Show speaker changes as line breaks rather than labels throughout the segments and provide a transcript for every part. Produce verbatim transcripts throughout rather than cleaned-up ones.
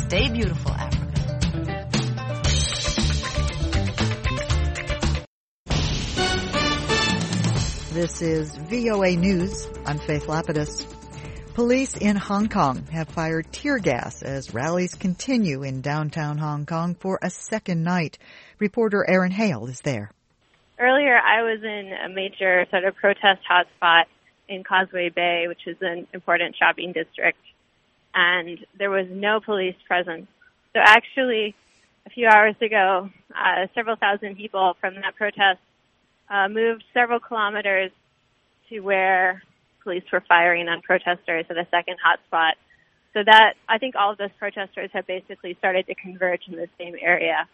Stay beautiful, Africa.
This is V O A News. I'm Faith Lapidus. Police in Hong Kong have fired tear gas as rallies continue in downtown Hong Kong for a second night. Reporter Erin Hale is there.
Earlier, I was in a major sort of protest hotspot in Causeway Bay, which is an important shopping district, and there was no police presence. So actually, a few hours ago, uh, several thousand people from that protest uh, moved several kilometers to where police were firing on protesters at a second hotspot. So that, I think all of those protesters have basically started to converge in the same area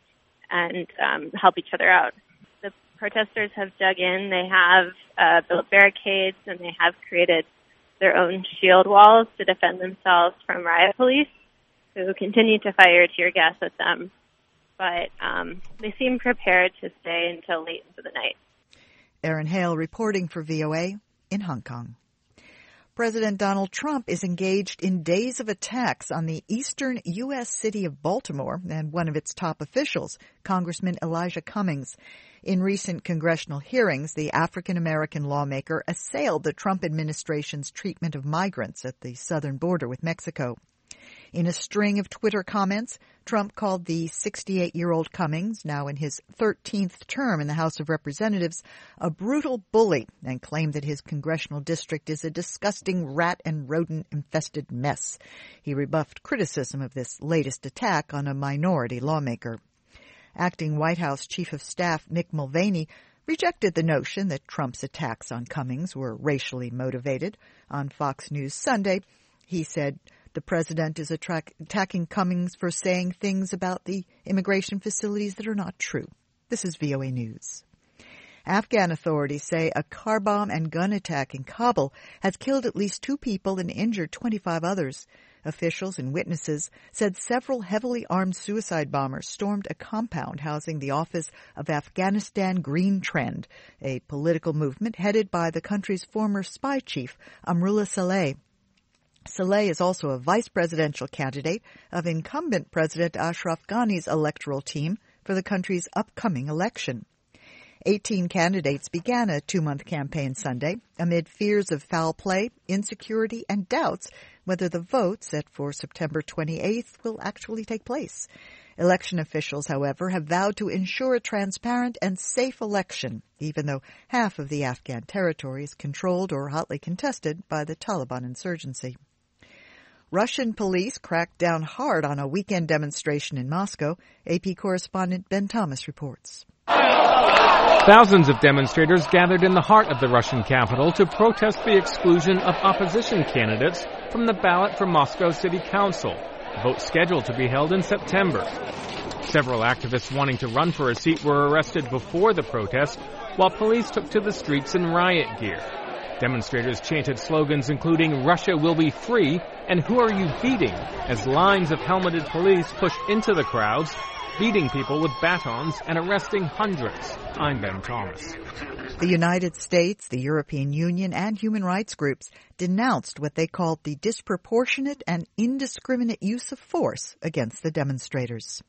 and um, help each other out. The protesters have dug in, they have uh, built barricades, and they have created their own shield walls to defend themselves from riot police, who continue to fire tear gas at them. But um, they seem prepared to stay until late into the night.
Erin Hale reporting for V O A in Hong Kong. President Donald Trump is engaged in days of attacks on the eastern U S city of Baltimore and one of its top officials, Congressman Elijah Cummings. In recent congressional hearings, the African-American lawmaker assailed the Trump administration's treatment of migrants at the southern border with Mexico. In a string of Twitter comments, Trump called the sixty-eight-year-old Cummings, now in his thirteenth term in the House of Representatives, a brutal bully and claimed that his congressional district is a disgusting rat and rodent-infested mess. He rebuffed criticism of this latest attack on a minority lawmaker. Acting White House Chief of Staff Mick Mulvaney rejected the notion that Trump's attacks on Cummings were racially motivated. On Fox News Sunday, he said, "The president is attract- attacking Cummings for saying things about the immigration facilities that are not true." This is V O A News. Afghan authorities say a car bomb and gun attack in Kabul has killed at least two people and injured twenty-five others. Officials and witnesses said several heavily armed suicide bombers stormed a compound housing the office of Afghanistan Green Trend, a political movement headed by the country's former spy chief, Amrullah Saleh. Saleh is also a vice presidential candidate of incumbent President Ashraf Ghani's electoral team for the country's upcoming election. Eighteen candidates began a two-month campaign Sunday amid fears of foul play, insecurity, and doubts whether the vote set for September twenty-eighth will actually take place. Election officials, however, have vowed to ensure a transparent and safe election, even though half of the Afghan territory is controlled or hotly contested by the Taliban insurgency. Russian police cracked down hard on a weekend demonstration in Moscow. A P correspondent Ben Thomas reports.
Thousands of demonstrators gathered in the heart of the Russian capital to protest the exclusion of opposition candidates from the ballot for Moscow City Council, a vote scheduled to be held in September. Several activists wanting to run for a seat were arrested before the protest, while police took to the streets in riot gear. Demonstrators chanted slogans including "Russia will be free" and "Who are you beating?" as lines of helmeted police pushed into the crowds, beating people with batons and arresting hundreds. I'm Ben Thomas.
The United States, the European Union, and human rights groups denounced what they called the disproportionate and indiscriminate use of force against the demonstrators.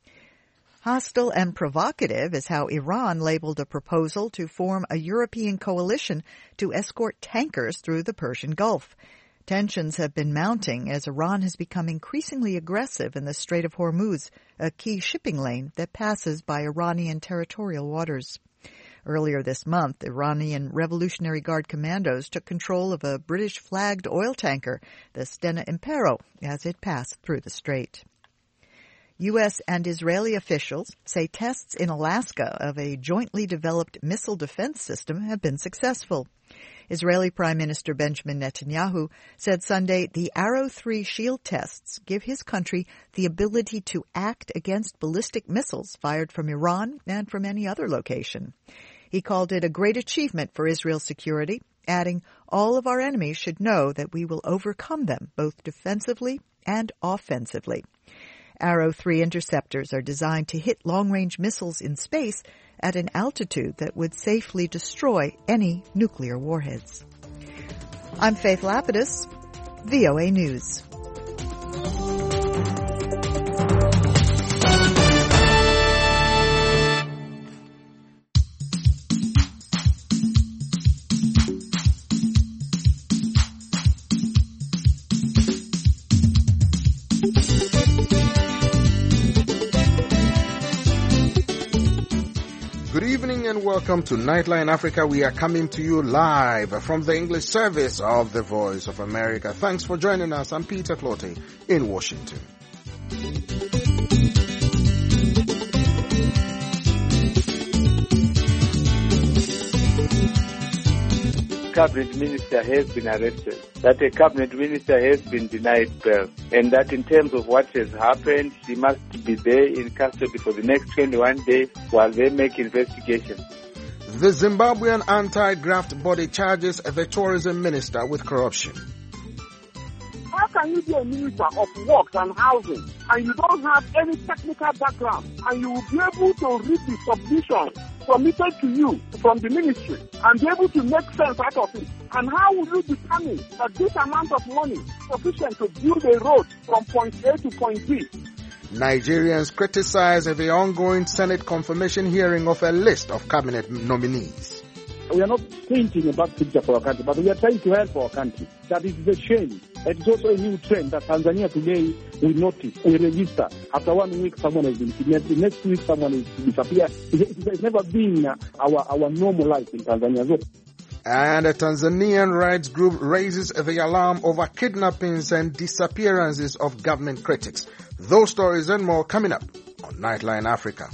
Hostile and provocative is how Iran labeled a proposal to form a European coalition to escort tankers through the Persian Gulf. Tensions have been mounting as Iran has become increasingly aggressive in the Strait of Hormuz, a key shipping lane that passes by Iranian territorial waters. Earlier this month, Iranian Revolutionary Guard commandos took control of a British-flagged oil tanker, the Stena Impero, as it passed through the strait. U S and Israeli officials say tests in Alaska of a jointly developed missile defense system have been successful. Israeli Prime Minister Benjamin Netanyahu said Sunday the Arrow three shield tests give his country the ability to act against ballistic missiles fired from Iran and from any other location. He called it a great achievement for Israel's security, adding, "All of our enemies should know that we will overcome them both defensively and offensively." Arrow three interceptors are designed to hit long-range missiles in space at an altitude that would safely destroy any nuclear warheads. I'm Faith Lapidus, V O A News.
Good evening and welcome to Nightline Africa. We are coming to you live from the English service of the Voice of America. Thanks for joining us. I'm Peter Clottey in Washington.
Cabinet minister has been arrested, that a cabinet minister has been denied bail, and that in terms of what has happened, she must be there in custody for the next twenty-one days while they make investigations.
The Zimbabwean anti-graft body charges the tourism minister with corruption.
How can you be a minister of works and housing and you don't have any technical background and you will be able to read the submission submitted to you from the ministry and be able to make sense out of it? And how will you determine that this amount of money is sufficient to build a road from point A to point B?
Nigerians criticize the ongoing Senate confirmation hearing of a list of cabinet nominees.
We are not painting a bad picture for our country, but we are trying to help our country. That is a shame. It is also a new trend that Tanzania today we notice, we register. After one week, someone has been kidnapped. The next week, someone is disappeared. It has never been our, our normal life in Tanzania. So,
and a Tanzanian rights group raises the alarm over kidnappings and disappearances of government critics. Those stories and more coming up on Nightline Africa.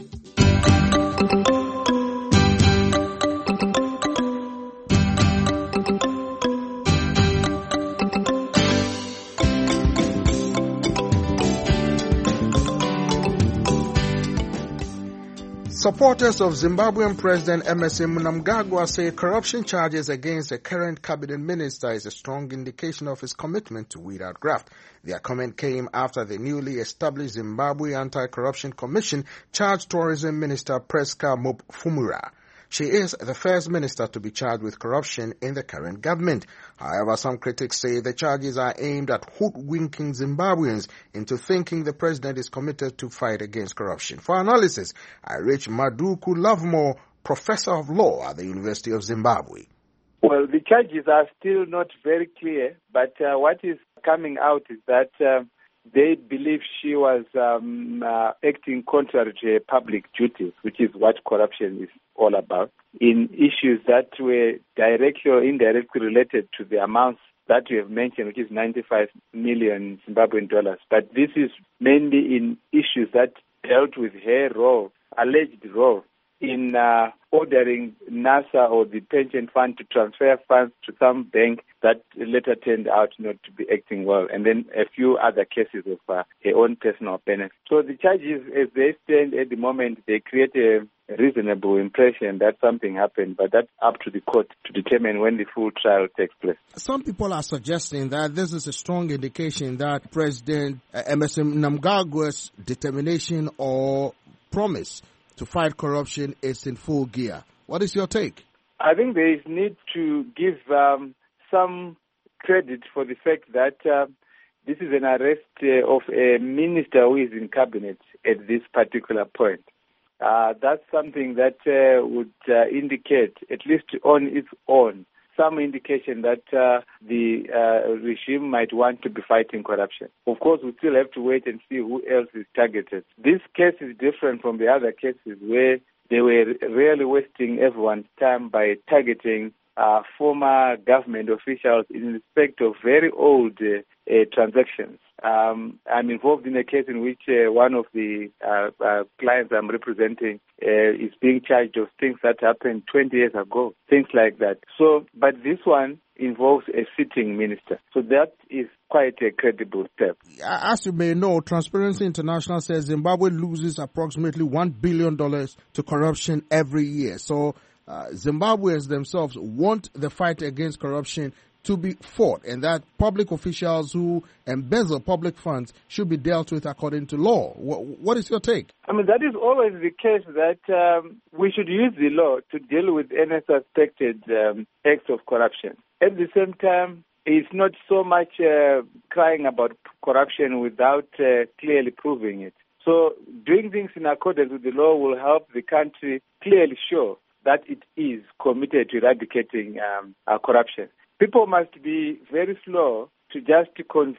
Supporters of Zimbabwean President Emmerson Mnangagwa say corruption charges against the current cabinet minister is a strong indication of his commitment to weed out graft. Their comment came after the newly established Zimbabwe Anti-Corruption Commission charged Tourism Minister Priska Mupfumura. She is the first minister to be charged with corruption in the current government. However, some critics say the charges are aimed at hoodwinking Zimbabweans into thinking the president is committed to fight against corruption. For analysis, I reach Maduku Lovemore, professor of law at the University of Zimbabwe.
Well, the charges are still not very clear, but uh, what is coming out is that uh, they believe she was um, uh, acting contrary to her public duties, which is what corruption is all about, in issues that were directly or indirectly related to the amounts that you have mentioned, which is ninety-five million Zimbabwean dollars. But this is mainly in issues that dealt with her role, alleged role, in uh, ordering NASA or the pension fund to transfer funds to some bank that later turned out not to be acting well, and then a few other cases of uh, her own personal benefit. So the charges, as they stand at the moment, they create a reasonable impression that something happened, but that's up to the court to determine when the full trial takes place.
Some people are suggesting that this is a strong indication that President Emmerson Mnangagwa's determination or promise to fight corruption is in full gear. What is your take?
I think there is need to give um, some credit for the fact that uh, this is an arrest uh, of a minister who is in cabinet at this particular point. Uh, that's something that uh, would uh, indicate, at least on its own, some indication that uh, the uh, regime might want to be fighting corruption. Of course, we still have to wait and see who else is targeted. This case is different from the other cases where they were really wasting everyone's time by targeting uh, former government officials in respect of very old uh, uh, transactions. Um, I'm involved in a case in which uh, one of the uh, uh, clients I'm representing uh, is being charged of things that happened twenty years ago, things like that. So, but this one involves a sitting minister. So that is quite a credible step.
As you may know, Transparency International says Zimbabwe loses approximately one billion dollars to corruption every year. So uh, Zimbabweans themselves want the fight against corruption to be fought, and that public officials who embezzle public funds should be dealt with according to law. What, what is your take?
I mean, that is always the case that um, we should use the law to deal with any suspected um, acts of corruption. At the same time, it's not so much uh, crying about corruption without uh, clearly proving it. So doing things in accordance with the law will help the country clearly show that it is committed to eradicating um, uh, corruption. People must be very slow to just convict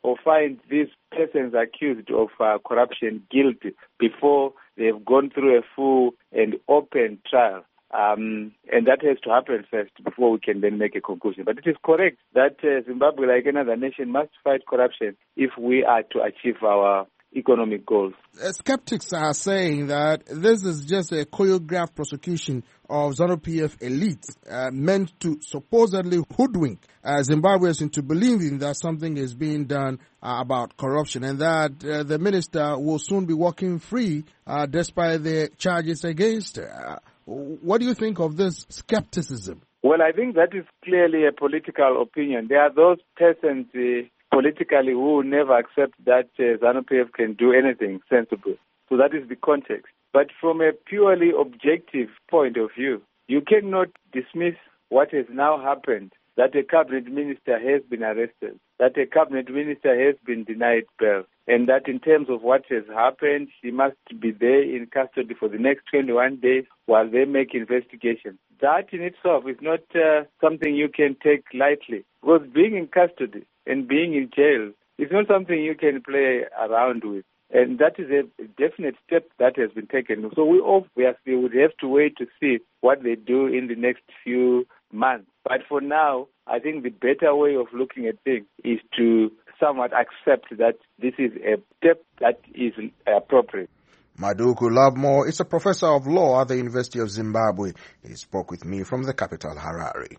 or find these persons accused of uh, corruption guilty before they've gone through a full and open trial. Um, and that has to happen first before we can then make a conclusion. But it is correct that uh, Zimbabwe, like another nation, must fight corruption if we are to achieve our economic goals.
Uh, skeptics are saying that this is just a choreographed prosecution of ZANU-P F elite uh, meant to supposedly hoodwink uh, Zimbabweans into believing that something is being done uh, about corruption, and that uh, the minister will soon be walking free uh, despite the charges against her. Uh, what do you think of this skepticism?
Well, I think that is clearly a political opinion. There are those persons uh, politically who never accept that uh, ZANU-P F can do anything sensible. So that is the context. But from a purely objective point of view, you cannot dismiss what has now happened, that a cabinet minister has been arrested, that a cabinet minister has been denied bail, and that in terms of what has happened, she must be there in custody for the next twenty-one days while they make investigation. That in itself is not uh, something you can take lightly, because being in custody and being in jail is not something you can play around with. And that is a definite step that has been taken. So we obviously would have to wait to see what they do in the next few months. But for now, I think the better way of looking at things is to somewhat accept that this is a step that is appropriate.
Maduku Lovemore is a professor of law at the University of Zimbabwe. He spoke with me from the capital, Harare.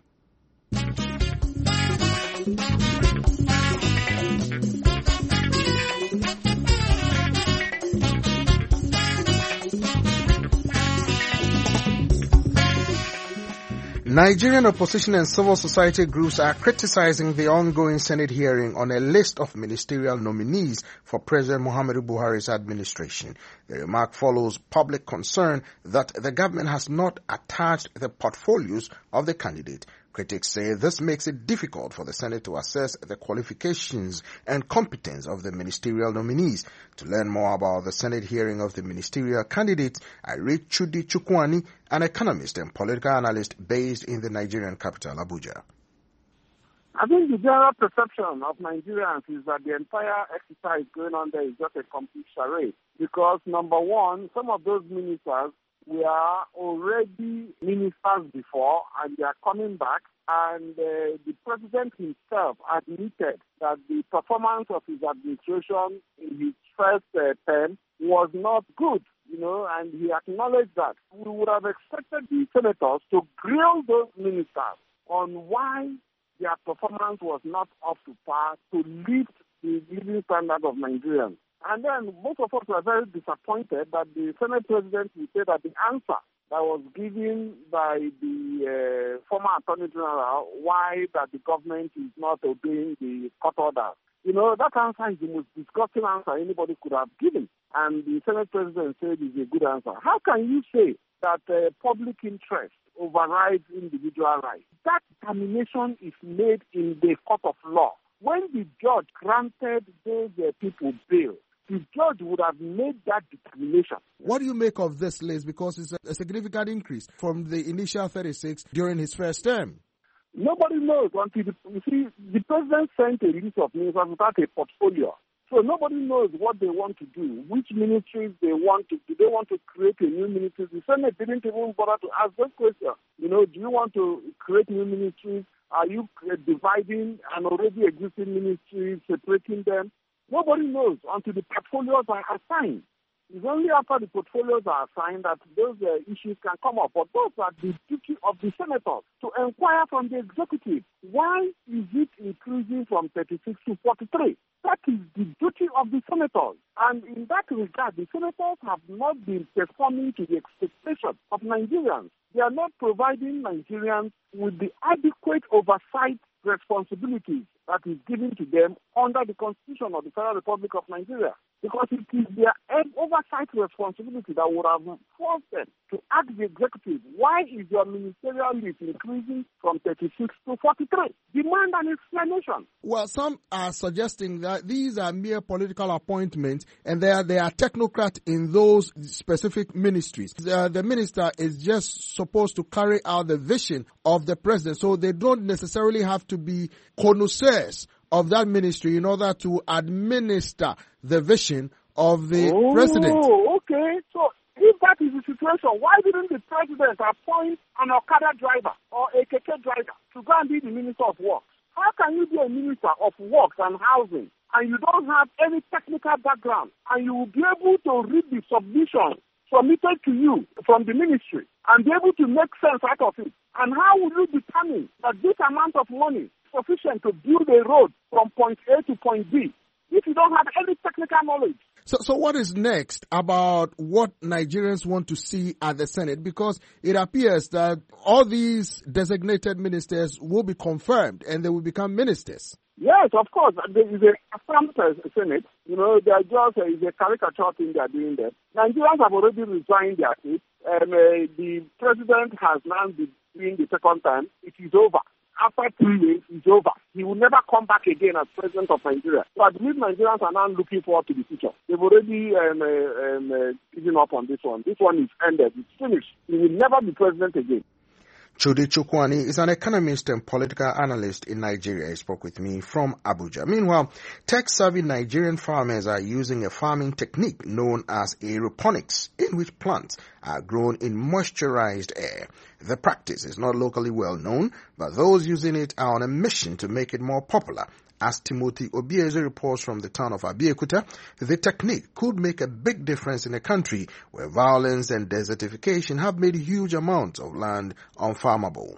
Nigerian opposition and civil society groups are criticizing the ongoing Senate hearing on a list of ministerial nominees for President Muhammadu Buhari's administration. The remark follows public concern that the government has not attached the portfolios of the candidate. Critics say this makes it difficult for the Senate to assess the qualifications and competence of the ministerial nominees. To learn more about the Senate hearing of the ministerial candidates, I read Chudi Chukwani, an economist and political analyst based in the Nigerian capital, Abuja.
I think the general perception of Nigerians is that the entire exercise going on there is just a complete charade. Because, number one, some of those ministers were already ministers before, and they are coming back. And uh, the president himself admitted that the performance of his administration in his first uh, term was not good, you know, and he acknowledged that. We would have expected the senators to grill those ministers on why their performance was not up to par to lift the living standard of Nigerians. And then most of us were very disappointed that the Senate President would say that the answer that was given by the uh, former Attorney General why that the government is not obeying the court orders. You know, that answer is the most disgusting answer anybody could have given. And the Senate President said it's a good answer. How can you say that uh, public interest overrides individual rights? That determination is made in the court of law. When the judge granted those uh, people bail, the judge would have made that determination.
What do you make of this list? Because it's a, a significant increase from the initial thirty-six during his first term.
Nobody knows until the, you see, the president sent a list of ministers without a portfolio. So nobody knows what they want to do, which ministries they want to do. They want to create a new ministry. The Senate didn't even bother to ask those questions. You know, do you want to create new ministries? Are you dividing an already existing ministry, separating them? Nobody knows until the portfolios are assigned. It's only after the portfolios are assigned that those uh, issues can come up. But those are the duty of the senators to inquire from the executive. Why is it increasing from thirty-six to forty-three? That is the duty of the senators. And in that regard, the senators have not been performing to the expectation of Nigerians. They are not providing Nigerians with the adequate oversight responsibilities that is given to them under the Constitution of the Federal Republic of Nigeria. Because it is their oversight responsibility that would have forced them to ask the executive, why is your ministerial list increasing from thirty-six to forty-three? Demand an explanation.
Well, some are suggesting that these are mere political appointments and they are, they are technocrats in those specific ministries. The, the minister is just supposed to carry out the vision of the president, so they don't necessarily have to be connoisseurs of that ministry in order to administer the vision of the
oh,
president.
Oh, okay. So if that is the situation, why didn't the president appoint an Okada driver or a Keke driver to go and be the Minister of Works? How can you be a Minister of Works and Housing and you don't have any technical background and you will be able to read the submission submitted to you from the ministry and be able to make sense out of it? And how will you determine that this amount of money is sufficient to build a road from point A to point B if you don't have any technical knowledge?
So, so what is next about what Nigerians want to see at the Senate? Because it appears that all these designated ministers will be confirmed and they will become ministers.
Yes, of course. There is a affirmed Senate. You know, they are just uh, is a caricature thing they are doing there. Nigerians have already resigned their seat, and uh, the president has now been doing the second time. It is over. After three days, it's over. He will never come back again as president of Nigeria. So I believe Nigerians are now looking forward to the future. They've already um, uh, um, uh, given up on this one. This one is ended. It's finished. He will never be president again.
Chudi Chukwani is an economist and political analyst in Nigeria. He spoke with me from Abuja. Meanwhile, tech-savvy Nigerian farmers are using a farming technique known as aeroponics, in which plants are grown in moisturized air. The practice is not locally well known, but those using it are on a mission to make it more popular. As Timothy Obieze reports from the town of Abeokuta, the technique could make a big difference in a country where violence and desertification have made huge amounts of land unfarmable.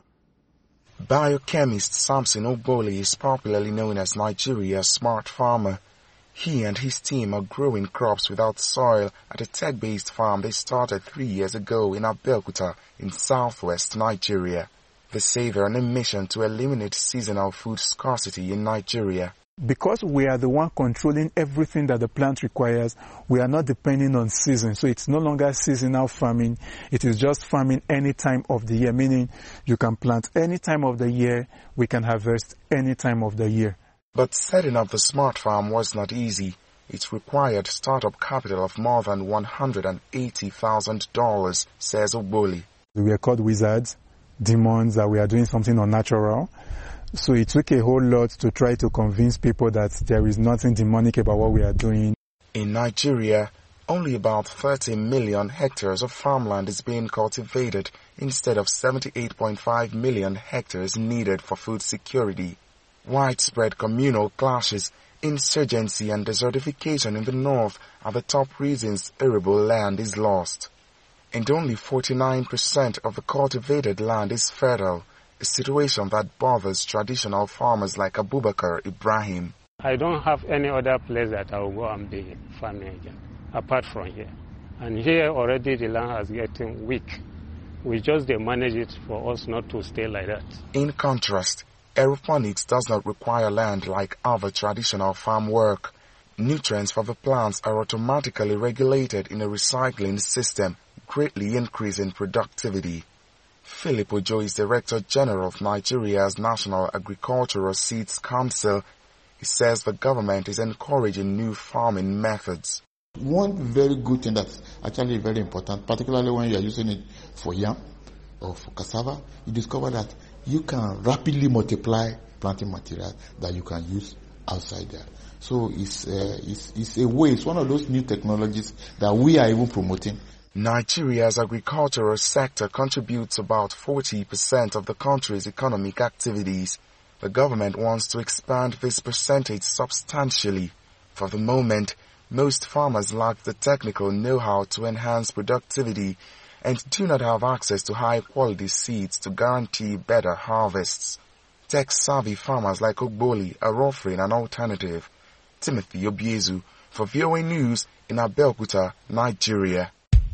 Biochemist Samson Ogboli is popularly known as Nigeria's smart farmer. He and his team are growing crops without soil at a tech-based farm they started three years ago in Abeokuta in southwest Nigeria. They say they're on a mission to eliminate seasonal food scarcity in Nigeria.
Because we are the one controlling everything that the plant requires, we are not depending on season. So it's no longer seasonal farming. It is just farming any time of the year, meaning you can plant any time of the year, we can harvest any time of the year.
But setting up the smart farm was not easy. It required startup capital of more than one hundred eighty thousand dollars, says Ogboli.
We were called wizards, demons, that we are doing something unnatural. So it took a whole lot to try to convince people that there is nothing demonic about what we are doing.
In Nigeria, only about thirty million hectares of farmland is being cultivated instead of seventy-eight point five million hectares needed for food security. Widespread communal clashes, insurgency and desertification in the north are the top reasons arable land is lost. And only forty-nine percent of the cultivated land is fertile, a situation that bothers traditional farmers like Abubakar Ibrahim.
I don't have any other place that I will go and be farming again, apart from here. And here already the land is getting weak. We just manage it for us not to stay like that.
In contrast, aeroponics does not require land like other traditional farm work. Nutrients for the plants are automatically regulated in a recycling system, greatly increasing productivity. Philip Ojo is Director General of Nigeria's National Agricultural Seeds Council. He says the government is encouraging new farming methods.
One very good thing that's actually very important, particularly when you are using it for yam or for cassava, you discover that you can rapidly multiply planting material that you can use outside there. So it's, uh, it's, it's a way, it's one of those new technologies that we are even promoting.
Nigeria's agricultural sector contributes about forty percent of the country's economic activities. The government wants to expand this percentage substantially. For the moment, most farmers lack the technical know-how to enhance productivity and do not have access to high-quality seeds to guarantee better harvests. Tech-savvy farmers like Ogboli are offering an alternative. Timothy Obieze for V O A News in Abeokuta, Nigeria.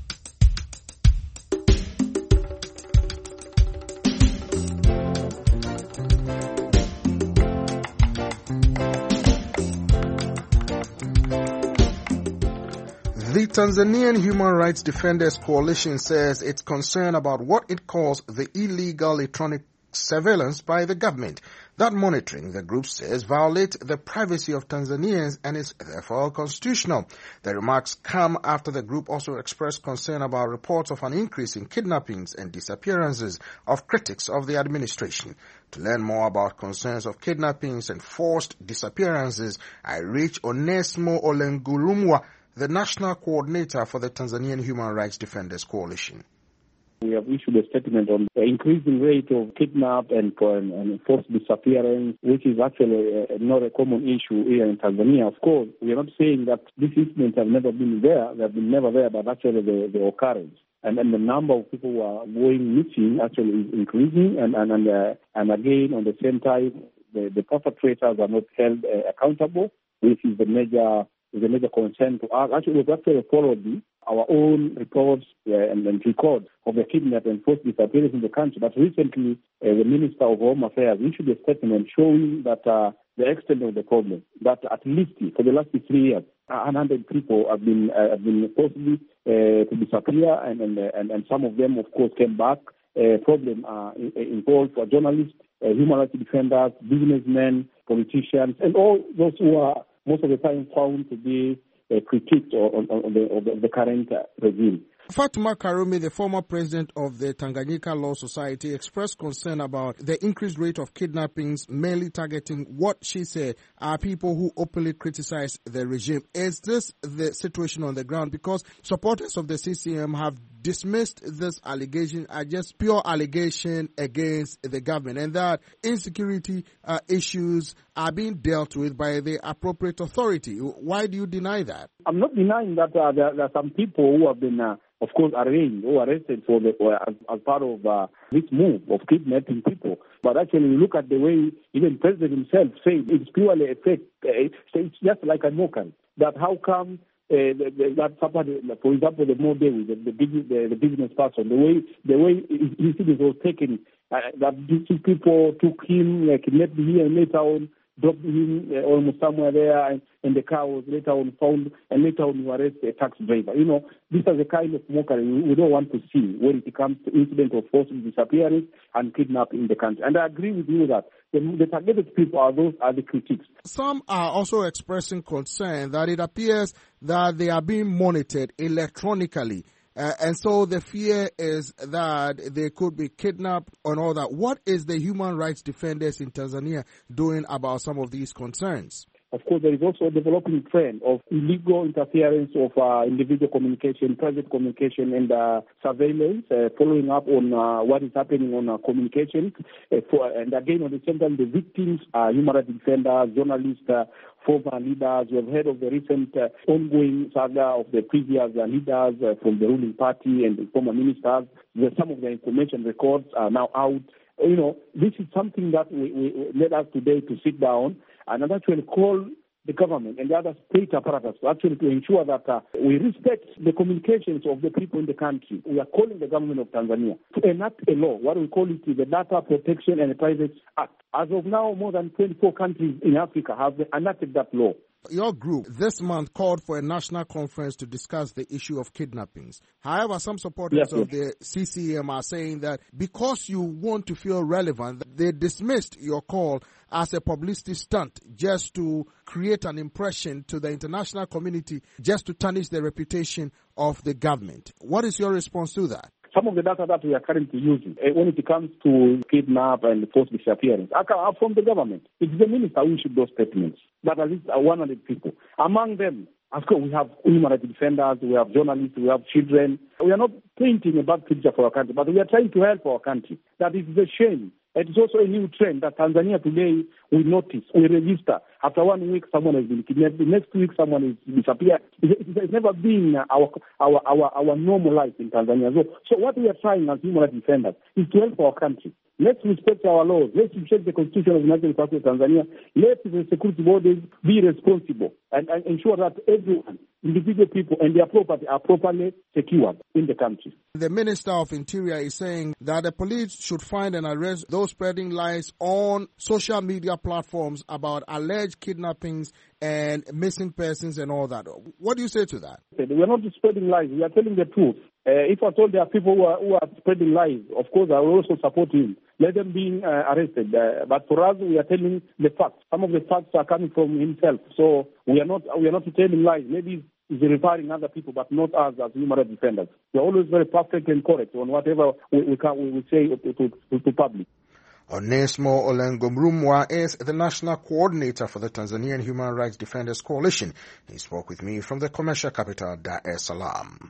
The Tanzanian Human Rights Defenders Coalition says it's concerned about what it calls the illegal electronic surveillance by the government. That monitoring, the group says, violates the privacy of Tanzanians and is therefore unconstitutional. The remarks come after the group also expressed concern about reports of an increase in kidnappings and disappearances of critics of the administration. To learn more about concerns of kidnappings and forced disappearances, I reached Onesmo Olengulumwa, the national coordinator for the Tanzanian Human Rights Defenders Coalition.
We have issued a statement on the increasing rate of kidnap and, and forced disappearance, which is actually uh, not a common issue here in Tanzania. Of course, we are not saying that these incidents have never been there. They have been never there, but actually the, the occurrence. And then the number of people who are going missing actually is increasing. And and and, uh, and again, on the same time, the, the perpetrators are not held uh, accountable, which is the major is a major concern to us. Actually, we've actually followed the, our own reports uh, and, and records of the kidnap and forced disappearance in the country. But recently, uh, the Minister of Home Affairs issued a statement showing that uh, the extent of the problem, that at least for the last three years, one hundred people have been uh, have been forcibly uh, to disappear, and and, and and some of them, of course, came back. Uh, problem uh, involved for journalists, uh, human rights defenders, businessmen, politicians, and all those who are most of the time found to be uh, critiqued on, on, on, the, on the, the current uh, regime.
Fatuma Karume, the former president of the Tanganyika Law Society, expressed concern about the increased rate of kidnappings, mainly targeting what she said are people who openly criticize the regime. Is this the situation on the ground? Because supporters of the C C M have dismissed this allegation as just pure allegation against the government, and that insecurity uh, issues are being dealt with by the appropriate authority. Why do you deny that?
I'm not denying that uh, there, there are some people who have been, uh, of course, arraigned or arrested for the or as, as part of uh, this move of kidnapping people. But actually, you look at the way even the president himself said it's purely a fake. Uh, it's just like a mockery. That how come Uh, the, the, that somebody, for example, the more Davis, the, the, the, the business person, the way the way incident was taken, uh, that these people took him, uh, kidnapped him, and later on dropped him uh, almost somewhere there, and, and the car was later on found, and later on you arrest a taxi driver. You know, these are the kind of mockery we, we don't want to see when it comes to incident of forced disappearance and kidnapping in the country. And I agree with you that the, the targeted people are those are the critics.
Some are also expressing concern that it appears that they are being monitored electronically. Uh, and so the fear is that they could be kidnapped and all that. What is the human rights defenders in Tanzania doing about some of these concerns?
Of course, there is also a developing trend of illegal interference of uh, individual communication, private communication, and uh, surveillance, uh, following up on uh, what is happening on uh, communication. Uh, for, and again, at the same time, the victims are human rights defenders, journalists, uh, former leaders. We have heard of the recent uh, ongoing saga of the previous uh, leaders uh, from the ruling party and the former ministers. Where some of the information records are now out. You know, this is something that we, we led us today to sit down and actually call the government and the other state apparatus to actually to ensure that uh, we respect the communications of the people in the country. We are calling the government of Tanzania to enact a law, what we call it the Data Protection and Privacy Act. As of now, more than twenty-four countries in Africa have enacted that law.
Your group this month called for a national conference to discuss the issue of kidnappings. However, some supporters yes, of yes. the C C M are saying that because you want to feel relevant, they dismissed your call as a publicity stunt just to create an impression to the international community, just to tarnish the reputation of the government. What is your response to that?
Some of the data that we are currently using, uh, when it comes to kidnap and forced disappearance, are from the government. It's the minister who issued those statements. That at least one hundred people. Among them, of course, we have human rights defenders, we have journalists, we have children. We are not painting a bad picture for our country, but we are trying to help our country. That is a shame. It is also a new trend that Tanzania today, we notice, we register. After one week, someone has been kidnapped. The next week, someone is disappeared. It has never been our, our, our, our normal life in Tanzania. So, so what we are trying as human rights defenders is to help our country. Let's respect our laws. Let's respect the Constitution of the United Republic of Tanzania. Let the security bodies be responsible and, and ensure that everyone, individual people and their property are properly secured in the country.
The Minister of Interior is saying that the police should find and arrest those spreading lies on social media platforms about alleged kidnappings and missing persons and all that. What do you say to that?
We are not spreading lies. We are telling the truth. Uh, if I told there are people who are, who are spreading lies, of course I will also support him. Let them be uh, arrested. Uh, but for us, we are telling the facts. Some of the facts are coming from himself. So we are not we are not telling lies. Maybe he's referring other people, but not us as human rights defenders. We are always very perfect and correct on whatever we, we, can, we, we say to, to, to, to public.
Onesmo Olengomrumwa is the national coordinator for the Tanzanian Human Rights Defenders Coalition. He spoke with me from the commercial capital, Dar es Salaam.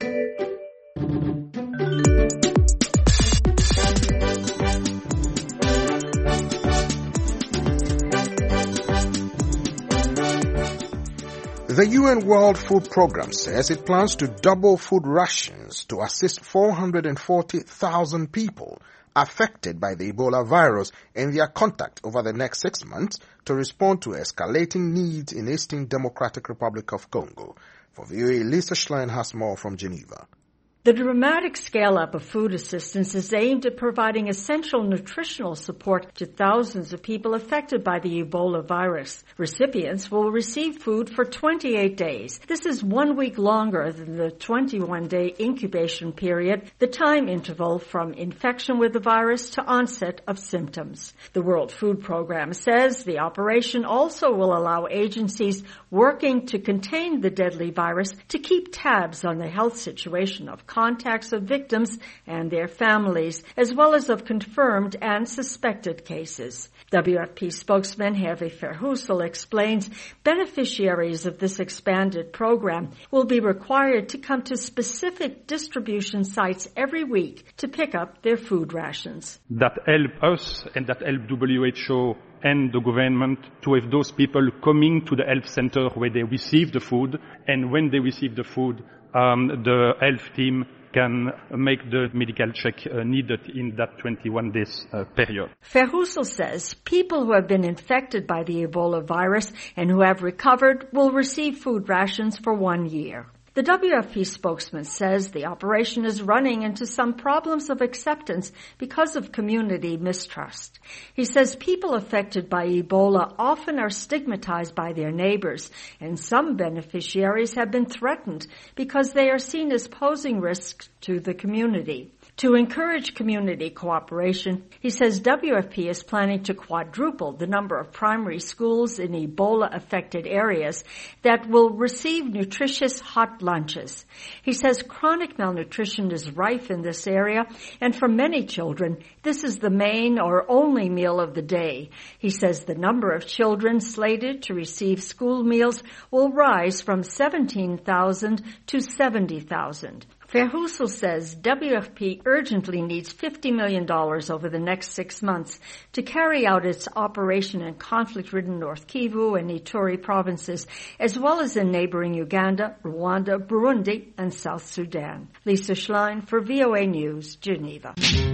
The U N World Food Programme says it plans to double food rations to assist four hundred forty thousand people affected by the Ebola virus and their contact over the next six months to respond to escalating needs in Eastern Democratic Republic of Congo. For V O A, Lisa Schlein has more from Geneva.
The dramatic scale-up of food assistance is aimed at providing essential nutritional support to thousands of people affected by the Ebola virus. Recipients will receive food for twenty-eight days. This is one week longer than the twenty-one day incubation period, the time interval from infection with the virus to onset of symptoms. The World Food Programme says the operation also will allow agencies working to contain the deadly virus to keep tabs on the health situation of contacts of victims and their families, as well as of confirmed and suspected cases. W F P spokesman Hervé Verheussel explains beneficiaries of this expanded program will be required to come to specific distribution sites every week to pick up their food rations.
That help us and that help W H O and the government to have those people coming to the health center where they receive the food, and when they receive the food, um, the health team can make the medical check uh, needed in that twenty-one days uh, period.
Verheussel says people who have been infected by the Ebola virus and who have recovered will receive food rations for one year. The W F P spokesman says the operation is running into some problems of acceptance because of community mistrust. He says people affected by Ebola often are stigmatized by their neighbors, and some beneficiaries have been threatened because they are seen as posing risks to the community. To encourage community cooperation, he says W F P is planning to quadruple the number of primary schools in Ebola-affected areas that will receive nutritious hot lunches. He says chronic malnutrition is rife in this area, and for many children, this is the main or only meal of the day. He says the number of children slated to receive school meals will rise from seventeen thousand to seventy thousand. Verheussel says W F P urgently needs fifty million dollars over the next six months to carry out its operation in conflict-ridden North Kivu and Ituri provinces, as well as in neighboring Uganda, Rwanda, Burundi, and South Sudan. Lisa Schlein for V O A News, Geneva.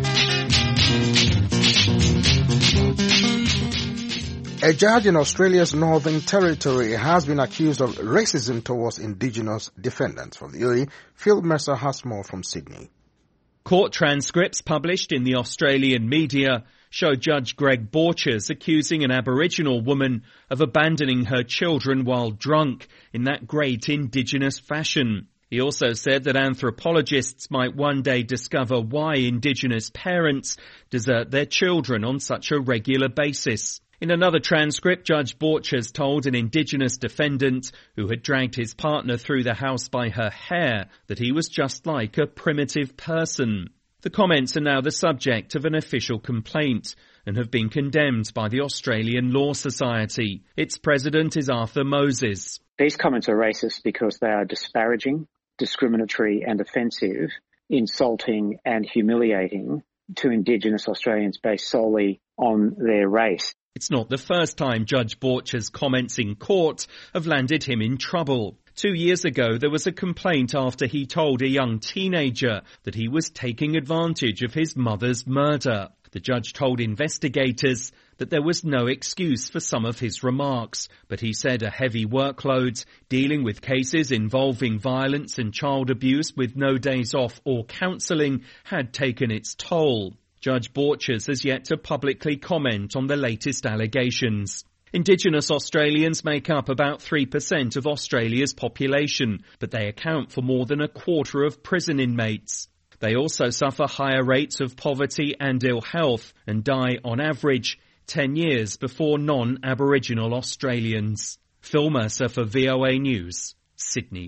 A judge in Australia's Northern Territory has been accused of racism towards Indigenous defendants. For the O A, Phil Mercer has more from Sydney.
Court transcripts published in the Australian media show Judge Greg Borchers accusing an Aboriginal woman of abandoning her children while drunk in that great Indigenous fashion. He also said that anthropologists might one day discover why Indigenous parents desert their children on such a regular basis. In another transcript, Judge Borchers told an Indigenous defendant who had dragged his partner through the house by her hair that he was just like a primitive person. The comments are now the subject of an official complaint and have been condemned by the Australian Law Society. Its president is Arthur Moses.
These comments are racist because they are disparaging, discriminatory and offensive, insulting and humiliating to Indigenous Australians based solely on their race.
It's not the first time Judge Borchers' comments in court have landed him in trouble. Two years ago, there was a complaint after he told a young teenager that he was taking advantage of his mother's murder. The judge told investigators that there was no excuse for some of his remarks, but he said a heavy workload, dealing with cases involving violence and child abuse with no days off or counselling, had taken its toll. Judge Borchers has yet to publicly comment on the latest allegations. Indigenous Australians make up about three percent of Australia's population, but they account for more than a quarter of prison inmates. They also suffer higher rates of poverty and ill health and die, on average, ten years before non-Aboriginal Australians. Phil Mercer for V O A News, Sydney.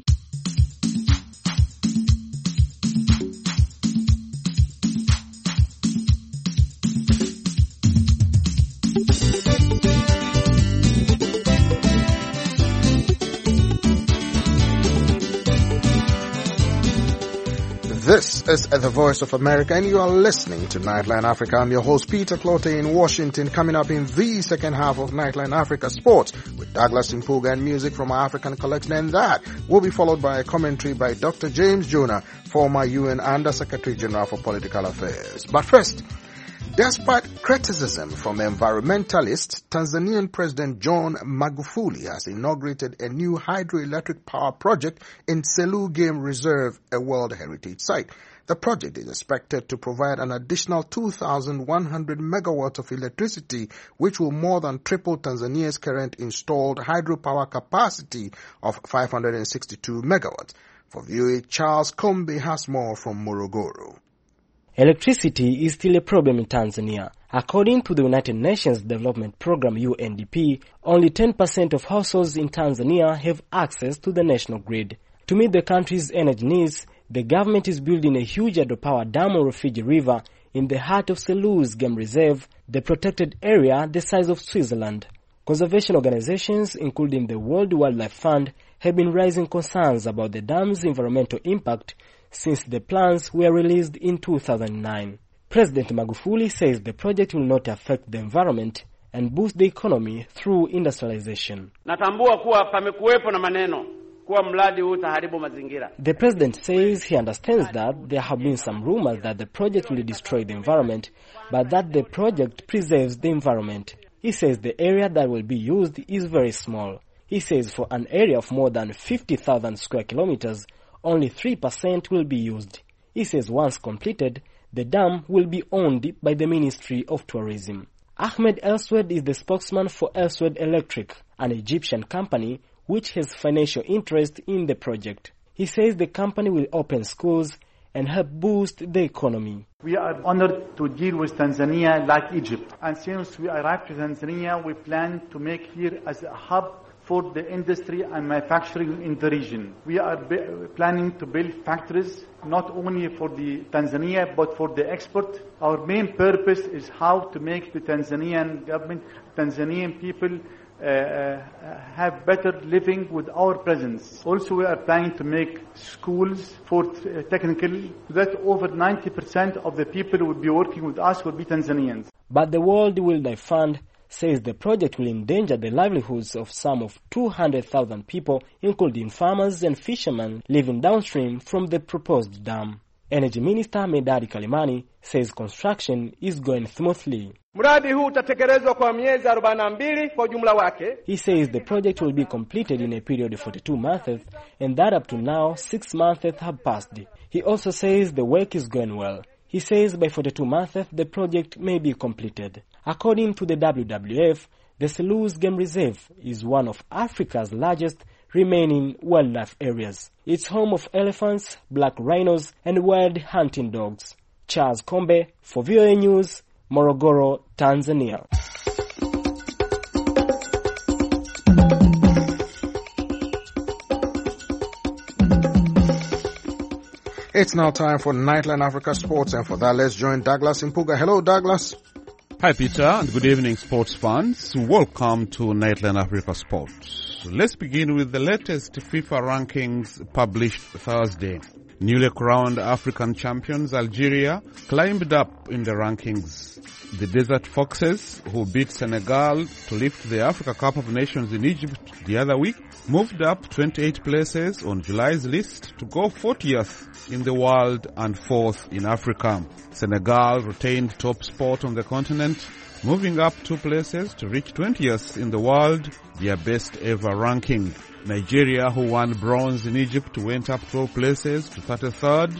This is The Voice of America, and you are listening to Nightline Africa. I'm your host, Peter Clote, in Washington. Coming up in the second half of Nightline Africa Sports with Douglas Mpuga and music from our African collection, and that will be followed by a commentary by Doctor James Jonah, former U N Under-Secretary General for Political Affairs. But first, despite criticism from environmentalists, Tanzanian President John Magufuli has inaugurated a new hydroelectric power project in Selous Game Reserve, a World Heritage Site. The project is expected to provide an additional two thousand one hundred megawatts of electricity, which will more than triple Tanzania's current installed hydropower capacity of five hundred sixty-two megawatts. For V O A, Charles Kombe has more from Morogoro.
Electricity is still a problem in Tanzania. According to the United Nations Development Programme U N D P, only ten percent of households in Tanzania have access to the national grid. To meet the country's energy needs, the government is building a huge hydropower dam on Rufiji River in the heart of Selous Game Reserve, the protected area the size of Switzerland. Conservation organizations, including the World Wildlife Fund, have been raising concerns about the dam's environmental impact since the plans were released in two thousand nine. President Magufuli says the project will not affect the environment and boost the economy through industrialization.
Natambua kuwa pamekuwepo na maneno kuwa mradi huu utaharibu mazingira.
The president says he understands that there have been some rumors that the project will destroy the environment, but that the project preserves the environment. He says the area that will be used is very small. He says for an area of more than fifty thousand square kilometers, only three percent will be used. He says once completed, the dam will be owned by the Ministry of Tourism. Ahmed Elswed is the spokesman for Elswed Electric, an Egyptian company which has financial interest in the project. He says the company will open schools and help boost the economy.
We are honored to deal with Tanzania like Egypt. And since we arrived to Tanzania, we plan to make here as a hub for the industry and manufacturing in the region. We are planning to build factories not only for the Tanzania but for the export. Our main purpose is how to make the Tanzanian government, Tanzanian people uh, uh, have better living with our presence. Also, we are planning to make schools for uh, technical, so that over ninety percent of the people who will be working with us will be Tanzanians.
But the World Wildlife Fund says the project will endanger the livelihoods of some of two hundred thousand people, including farmers and fishermen living downstream from the proposed dam. Energy Minister Medadi Kalimani says construction is going smoothly.
Mradi huu utatekelezwa kwa miezi arobaini na mbili kwa jumla wake.
He says the project will be completed in a period of forty-two months and that up to now six months have passed. He also says the work is going well. He says by forty-two months the project may be completed. According to the W W F, the Selous Game Reserve is one of Africa's largest remaining wildlife areas. It's home of elephants, black rhinos, and wild hunting dogs. Charles Kombe for V O A News, Morogoro, Tanzania.
It's now time for Nightline Africa Sports, and for that, let's join Douglas Mpuga. Hello, Douglas.
Hi, Peter, and good evening, sports fans. Welcome to Nightline Africa Sports. Let's begin with the latest FIFA rankings published Thursday. Newly crowned African champions Algeria climbed up in the rankings. The Desert Foxes, who beat Senegal to lift the Africa Cup of Nations in Egypt the other week, moved up twenty-eight places on July's list to go fortieth in the world and fourth in Africa. Senegal retained top spot on the continent, moving up two places to reach twentieth in the world, their best ever ranking. Nigeria, who won bronze in Egypt, went up twelve places to thirty-third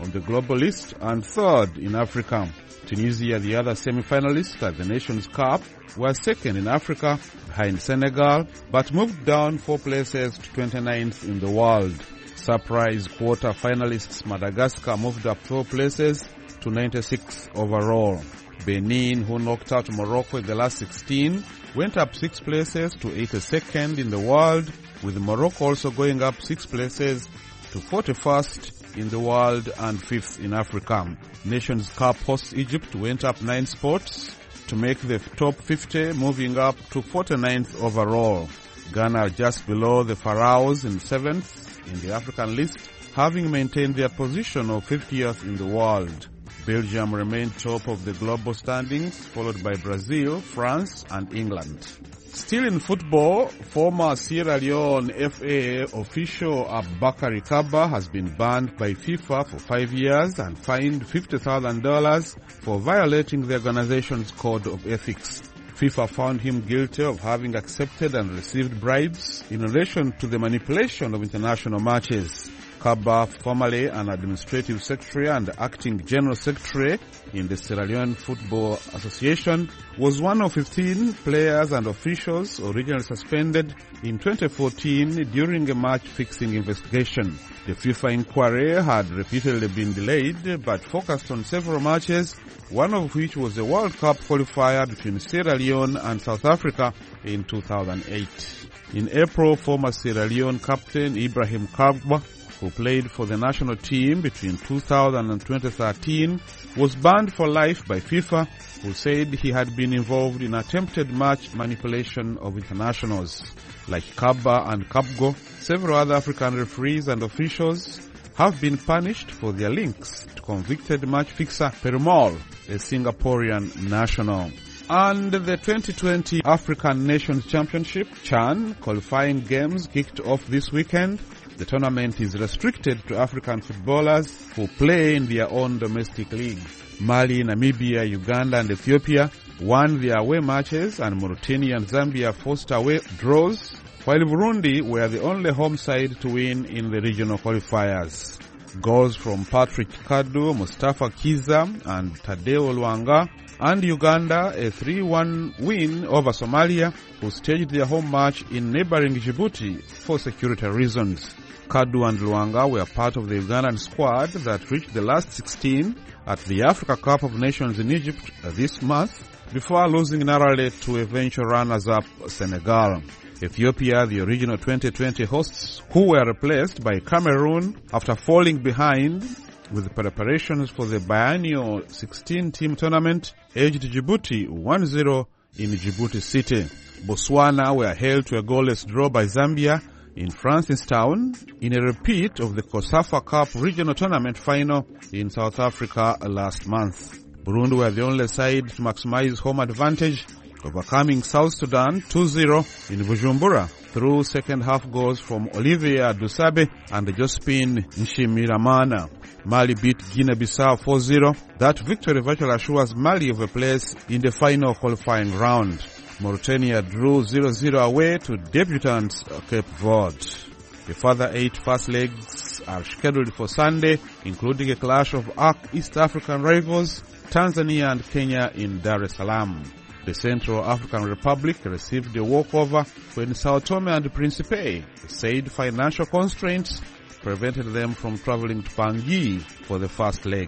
on the global list and third in Africa. Tunisia, the other semi-finalist at the Nations Cup, was second in Africa behind Senegal, but moved down four places to twenty-ninth in the world. Surprise quarter finalists Madagascar moved up four places to ninety-sixth overall. Benin, who knocked out Morocco in the last sixteen, went up six places to eighty-second in the world, with Morocco also going up six places to forty-first in the world and fifth in Africa. Nations Cup host Egypt went up nine spots to make the top fifty, moving up to forty-ninth overall. Ghana are just below the Pharaohs in seventh in the African list, having maintained their position of fiftieth in the world. Belgium remained top of the global standings, followed by Brazil, France, and England. Still in football, former Sierra Leone F A A official Abubakar Kaba has been banned by FIFA for five years and fined fifty thousand dollars for violating the organization's code of ethics. FIFA found him guilty of having accepted and received bribes in relation to the manipulation of international matches. Kaba, formerly an administrative secretary and acting general secretary in the Sierra Leone Football Association, was one of fifteen players and officials originally suspended in twenty fourteen during a match-fixing investigation. The FIFA inquiry had repeatedly been delayed but focused on several matches, one of which was the World Cup qualifier between Sierra Leone and South Africa in two thousand eight. In April, former Sierra Leone captain Ibrahim Kaba, who played for the national team between two thousand and twenty thirteen, was banned for life by FIFA, who said he had been involved in attempted match manipulation of internationals. Like Kaba and Kabgo, several other African referees and officials have been punished for their links to convicted match fixer Perumal, a Singaporean national. And the twenty twenty African Nations Championship, CHAN, qualifying games kicked off this weekend. The tournament is restricted to African footballers who play in their own domestic league. Mali, Namibia, Uganda and Ethiopia won their away matches, and Mauritania and Zambia forced away draws, while Burundi were the only home side to win in the regional qualifiers. Goals from Patrick Kadu, Mustafa Kiza and Tadeo Luanga, and Uganda a three one win over Somalia, who staged their home match in neighboring Djibouti for security reasons. Kadu and Luanga were part of the Ugandan squad that reached the last sixteen at the Africa Cup of Nations in Egypt this month, before losing narrowly to eventual runners-up Senegal. Ethiopia, the original twenty twenty hosts, who were replaced by Cameroon after falling behind with preparations for the biennial sixteen-team tournament, edged Djibouti one zero in Djibouti City. Botswana were held to a goalless draw by Zambia in Francistown in a repeat of the COSAFA Cup regional tournament final in South Africa last month. Burundi were the only side to maximize home advantage, overcoming South Sudan two zero in Bujumbura through second-half goals from Olivier Dusabe and Josephine Nshimiramana. Mali beat Guinea-Bissau four zero. That victory virtually assures Mali of a place in the final qualifying round. Mauritania drew zero zero away to debutants Cape Verde. The further eight first legs are scheduled for Sunday, including a clash of arch East African rivals, Tanzania and Kenya in Dar es Salaam. The Central African Republic received a walkover when Sao Tome and Principe said financial constraints prevented them from traveling to Bangui for the first leg.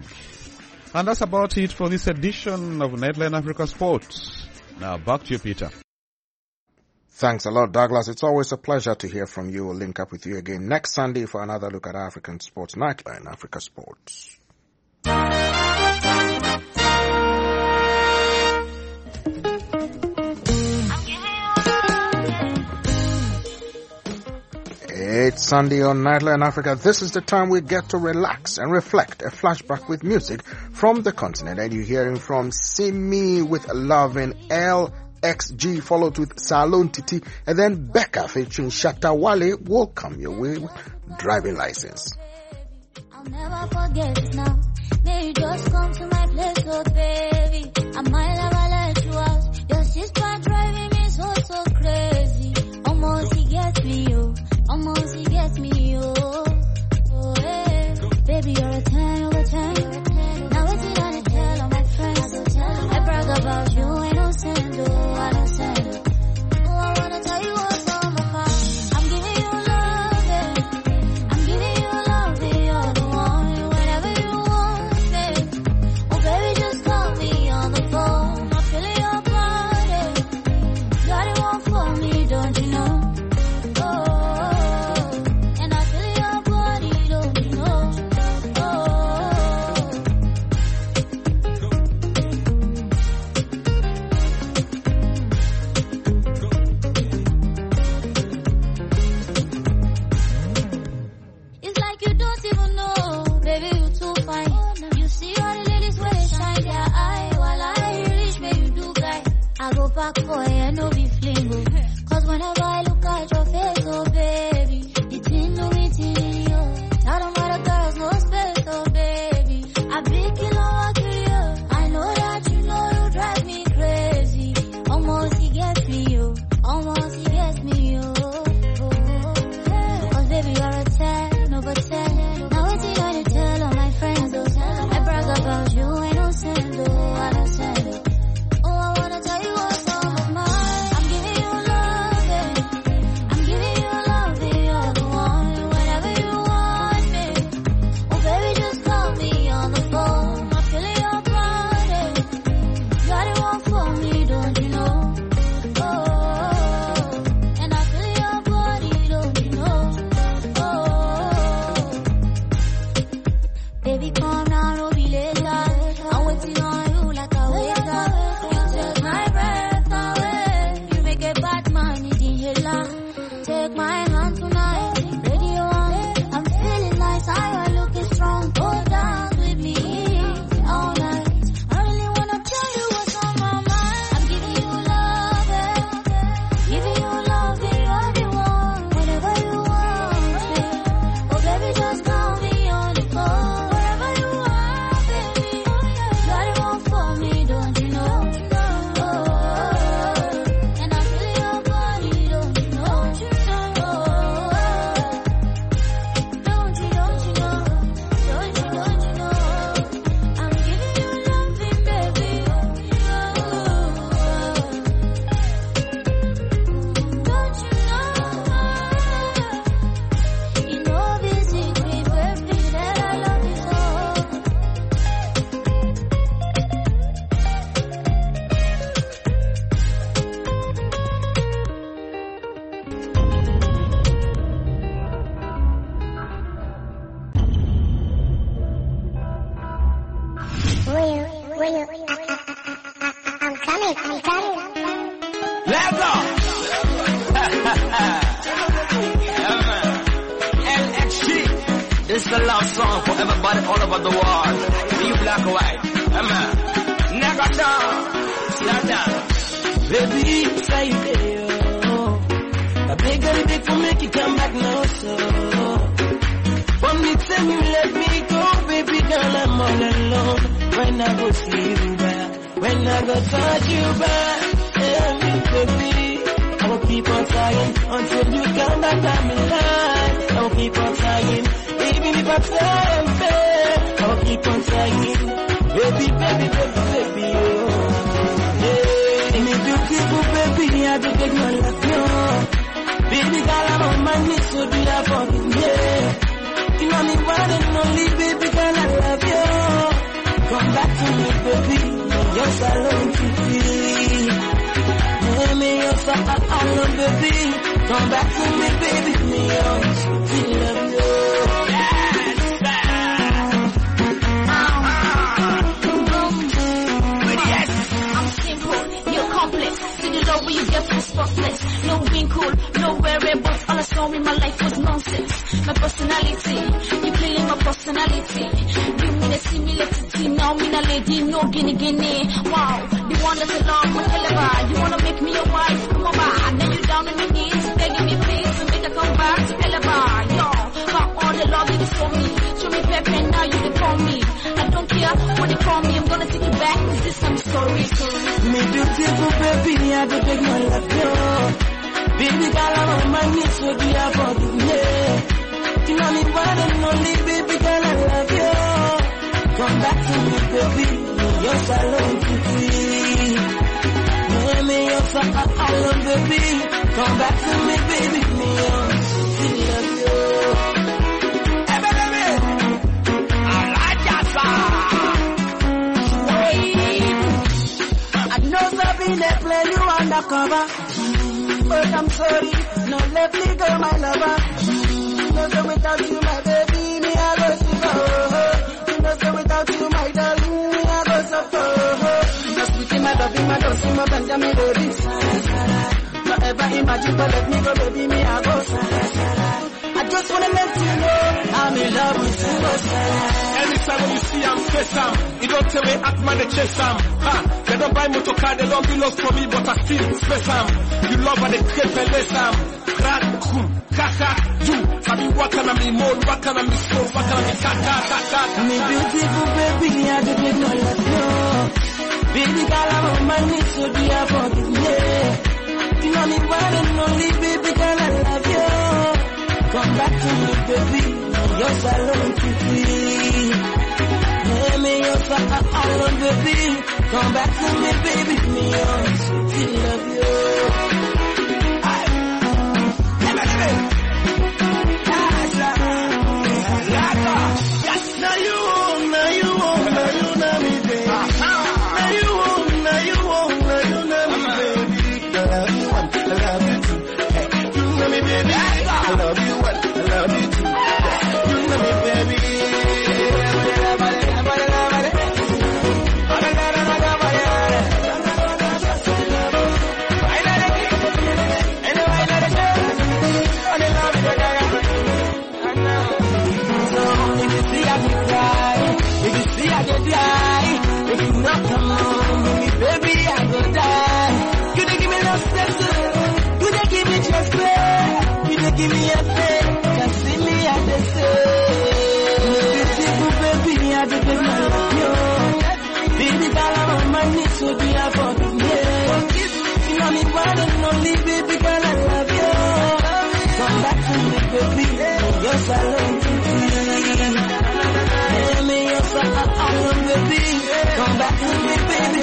And that's about it for this edition of Nightline Africa Sports. Now back to you, Peter.
Thanks a lot, Douglas. It's always a pleasure to hear from you. We'll link up with you again next Sunday for another look at African sports. Nightline Africa Sports. It's Sunday on Nightline Africa. This is the time we get to relax and reflect. A flashback with music from the continent. And you're hearing from Simi with Lovin' L X G, followed with Salon Titi, and then Becca featuring Shatta Wale will come your way with Driving License.
I'll never forget it now. May you just come to my place, oh baby. I might never let you out. Your sister driving me so, so crazy. Almost he gets me, yo. Almost he gets me, yo. Oh, hey. Baby, you're a ten over ten. back boy, I know we flingo. Cause whenever I look at your face, oh baby, it's in the waiting, yo. Tell them all the girls, no space, oh baby. I be killing what you, I know that you know you drive me crazy. Almost he gets me, yo. Almost he gets me, yo. Cause baby, you're a ten over ten. Now what's it gonna tell all my friends, oh. I brag about you, I don't send, oh, I don't send, oh. Oh, I wanna tell you what's on my mind. I'm giving you love, baby. I'm giving you love, baby, you're the one. Whenever you want me, oh baby, just call me on the phone. I'm feeling your body. You're the one for me, don't you know? Oh, and I feel your body, don't you know? Oh, baby, calm down, don't be late. I'm waiting on you like a waiter. You take my breath away. You make a bad man in the hella. Take my hand tonight, radio on. I'm feeling nice, I am looking strong. Go dance with me all night. I really wanna tell you what's on my mind. I'm giving you love, eh. Giving you love, eh, you're the one. Whenever you want me, oh baby, just call me on the phone. Wherever you are, baby, you're the one for me, don't you know? Oh, and I feel your body, don't you know? Don't you know? Don't you, don't you know? Don't you, don't you know? I'm giving you loving, baby. Oh, don't you know? You know this secret, baby, that I love you so.
Will, will, I'm coming, I'm coming.
Let's go! L X G. This is a love song for everybody all over the world. Be you black or white. Amen. Never down. Stand down.
Baby, say you there. A big girl, big for make you come back now, so. From the time you let me go, baby girl, I'm all alone. When I go see you back, when I go touch you back, tell me, baby, I will keep on trying until you come back down the line. I will keep on trying, even if I try and fail, I will keep on trying, baby, baby, baby, baby, oh, yeah. Me beautiful baby, I do take my life, no. Baby girl, I'm on my knees, so do you forgive me? You know me one and only, baby girl, I love you. Come back to me, baby. Yes, I love you, baby. Me, yes, I love you, baby. Come back to me, baby. Me, yes, I love you.
Yes, I'm simple, you're complex. See the love where you get from spotless. No wrinkle, no wearables. All I saw in my life was nonsense. My personality, you killing my personality. You mean a similarity, now me a lady, no guinea guinea. Wow, the one that's along with Helaba. You wanna make me your wife, come on. Then you down on your knees, begging me please to make her come back to Helaba. Yo, how all the love you for me. Show me Pepe, now you can call me. I don't care what they call me, I'm gonna take it back. This is some story, story.
Me beautiful baby, I do take my life, yo. Baby girl, I'm on my knees, so do you forgive me? You know me one and only, baby girl, I love you. Come back to me, baby. Yes, I love you, baby. Me, yes, I love you, baby. Come back to me, baby. Me, yes, I love you.
Hey, baby, I like your song.
I know Sabine play you undercover. But I'm sorry, no let me go, my lover. No, so without you, my baby, me, I go super. You know, so without you, my darling, me, I go suffer. Just within my love, my dose, my Benjamin, baby. Forever imagine, but let me go, baby, me, I go. I just wanna let you know I'm in love with you.
Anytime when you see
see I'm sesam. You don't tell me act man the chase am. Ha, they don't buy motor car, they don't be lost for me, but I still spesam. You love and they crepe and lesam. Rat, kum, kaka, you. Have you what can I be more, what can I be so, what can I be kaka, kaka.
Me beautiful baby, I don't get no love, no. Baby girl, I'm on my knees, so dear, forgive me. You know me one and only, baby girl, I love you. Come back to me, baby, you're salon to free. Hey, me, you're salon, baby. Come back to me, baby, me, you're sweet, love you. Now you own, now you own, now you know me, baby. Now you own, now you own, now you know me, baby. I love you one, I love you two. Hey, you know me, baby. I love you one, I love you two. You know me, baby. If you not come on with me, baby, I go die. You don't give me no sex, you don't give me just play. You don't give me a thing, can see me at the same. Beautiful baby, I don't give my love, yo. Baby, girl, I'm on my knees, so be a fucking yeah. You know me one and only, baby, girl, I love you. Come back to me, baby, you're salon to me. Come back to me, baby.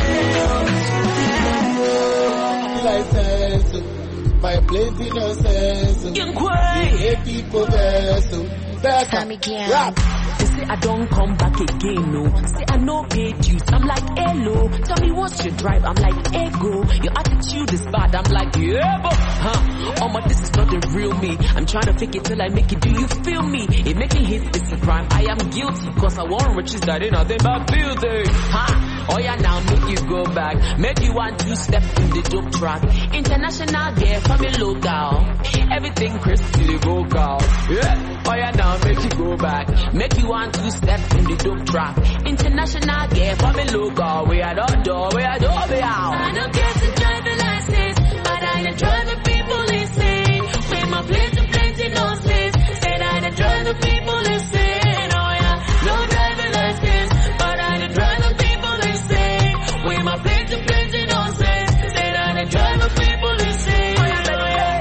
Like sense, my plenty no sense. The people vessel,
Sammy Gang. They say I don't come back again, no. Say I no pay dues. I'm like, hello. Tell me what's your drive? I'm like, ego. Your attitude is bad. I'm like, yeah, but huh? Oh my, this is not the real me. I'm trying to fake it till I make it. Do you feel me? It making hits is a crime. I am guilty, cause I want riches that ain't nothing but building. Huh? Oh yeah, now make you go back. Make you want to step in the dope track. International gear for me local. Everything crisp to the vocal. Yeah. Oh yeah, now make you go back. Make you want to step in the dope track. International gear for me local. We are the door, we are the door, we are.
I don't get to drive a license, but I don't drive the people insane. With my plenty, plenty nonsense. Said I don't drive the people insane. Oh yeah, no driving license, but I don't drive the people insane. With my plenty, plenty nonsense. Said I don't drive the people insane. Oh yeah, oh yeah.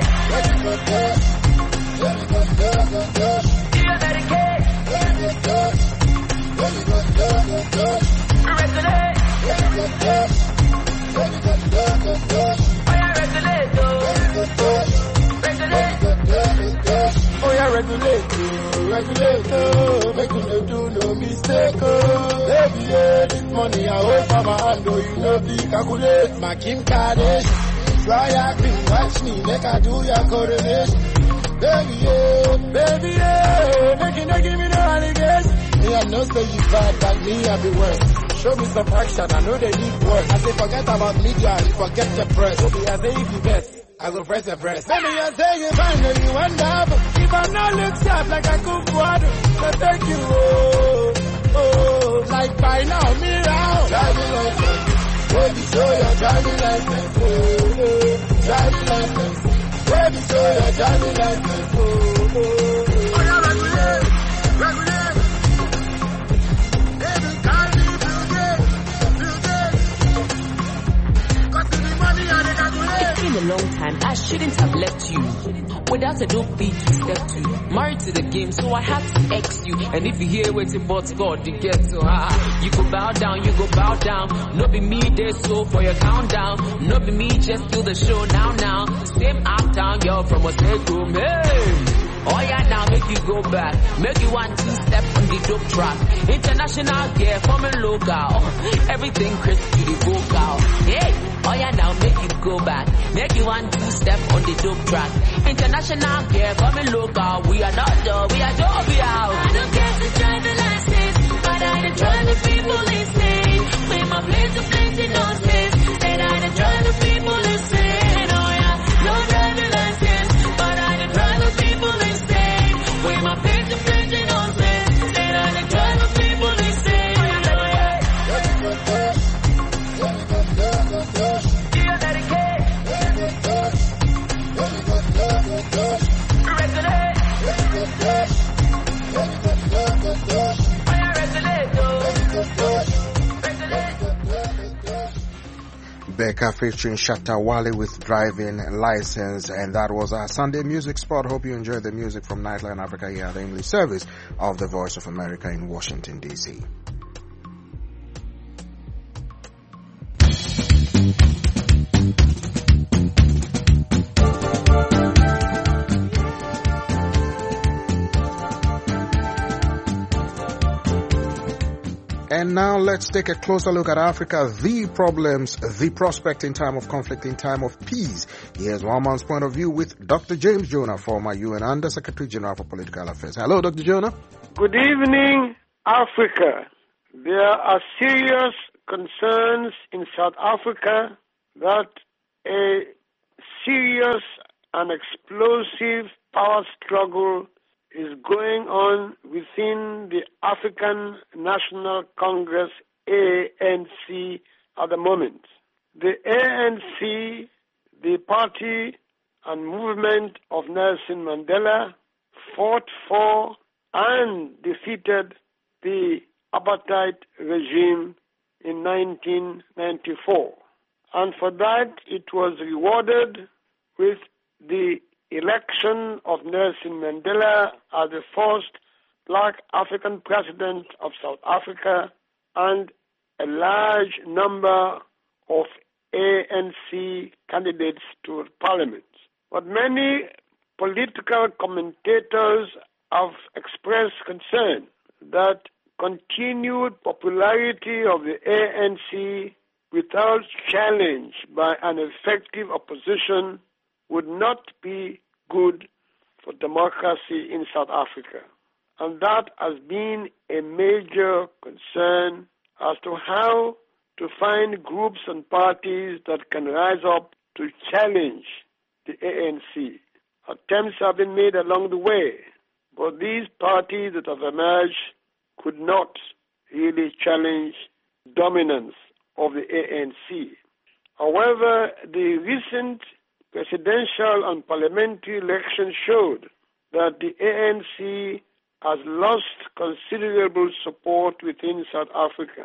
Oh yeah, regulator, regulator, make you no do no mistake, oh. Baby, yeah, this money I hold for my hand, oh, you know, be calculate. My Kim Kardashian, try acting, watch me, make I do your coronation. Baby, yeah, baby, yeah, make you not give me no allegation. Me, I know say you bad, but me, I be worse. Show me some action, I know they need work. I say forget about media, you forget the press. Okay, I say if you best, I go press the press. Baby, I say you find that you end up. If I'm not look sharp like I cook water, so thank you, oh, oh, like by now, me out. Driving license, baby, show your driving license, oh, oh, driving license. Baby, show your driving license, oh, oh, oh. Oh, yeah, regulate, regulate. Baby, call me Bill Gates, cause to the money and the calculate.
It's been a long time, I shouldn't have left you without a dope beat to step to. Married to the game, so I had to X you. And if you hear waiting but God, you get to ah, you go bow down, you go bow down. No be me there, so for your countdown. No be me, just kill the show now, now. Same uptown girl from a state room, hey. Oh yeah, now make you go back. Make you want to step on the dope track. International gear from a local. Everything crisp to the vocal. Hey, oh yeah, now make you go back. Make you want to step on the dope track. International gear from a local. We are not done, we are done, we are.
I don't get to drive a license, but I don't drive the people insane. With my plenty, plenty nonsense. Said I don't drive the people insane. Oh yeah, no driving license, but I don't drive the people insane. With my plenty, plenty nonsense. Said I don't drive the people insane. Oh
America featuring Shatta Wale with Driving License. And that was our Sunday music spot. Hope you enjoyed the music from Nightline Africa here at the English service of the Voice of America in Washington, D C. And now let's take a closer look at Africa, the problems, the prospect in time of conflict, in time of peace. Here's one man's point of view with Doctor James Jonah, former U N Under Secretary General for Political Affairs. Hello, Doctor Jonah.
Good evening, Africa. There are serious concerns in South Africa that a serious and explosive power struggle is going on within the African National Congress, A N C, at the moment. The A N C, the party and movement of Nelson Mandela, fought for and defeated the apartheid regime in nineteen ninety-four. And for that, it was rewarded with the election of Nelson Mandela as the first black African president of South Africa and a large number of A N C candidates to parliament. But many political commentators have expressed concern that continued popularity of the A N C without challenge by an effective opposition would not be good for democracy in South Africa. And that has been a major concern as to how to find groups and parties that can rise up to challenge the A N C. Attempts have been made along the way, but these parties that have emerged could not really challenge dominance of the A N C. However, the recent presidential and parliamentary elections showed that the A N C has lost considerable support within South Africa